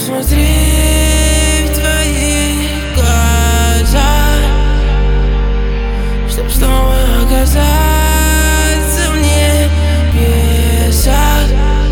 Посмотри в твои глаза, чтоб снова оказаться в небесах.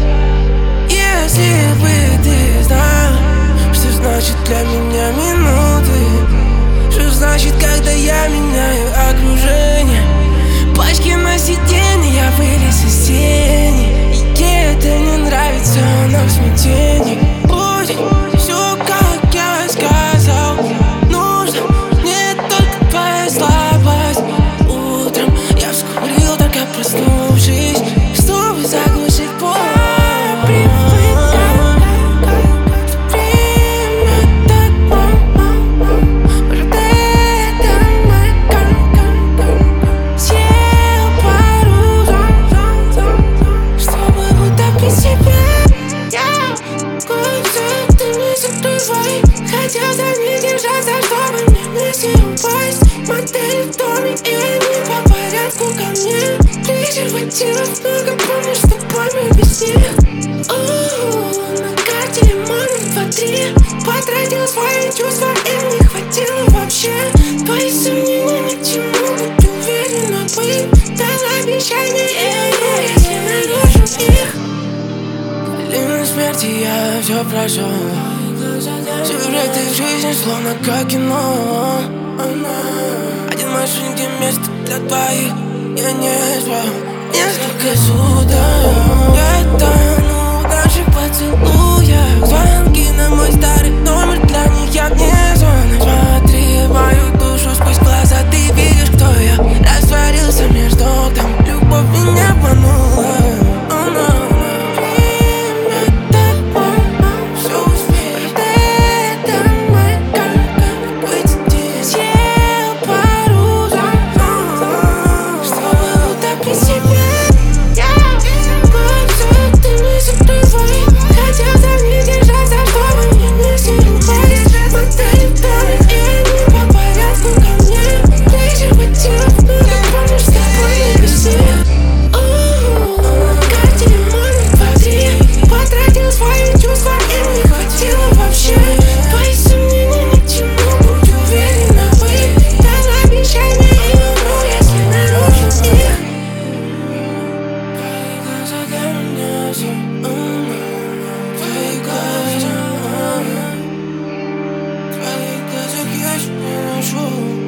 Если бы ты знал, что значит для меня минуты, что значит, когда я меняю окружение. Пачки на сиденье, я вылез из тени, и ей это не нравится, она в смятении. Пусть все, как я сказал, нужно не только твоя слабость. Утром я вскурил, только проснувшись, чтобы заглушить боль. Хотел за ней держаться, чтобы мне вместе упасть. Модель в доме, и они по порядку ко мне. Презервативов много, помнишь, с тобой мы везде. На карте лимонов 2-3. Потратил свои чувства, им не хватило вообще. Твои сомнения ни к чему, будь уверена, быть. Дай обещание, если нарушим их. Длинной смерти я все прошел. Сюжеты в жизни словно как кино. Один в машине, где место для двоих. Я не спал несколько суток. Я тону в наших поцелуях. Звонки на мой старый номер, для них я вне зоны. Смотри в мою душу сквозь глаза, ты видишь, кто я. Растворился между там, любовь меня обманула. Твои глаза, я не нашел.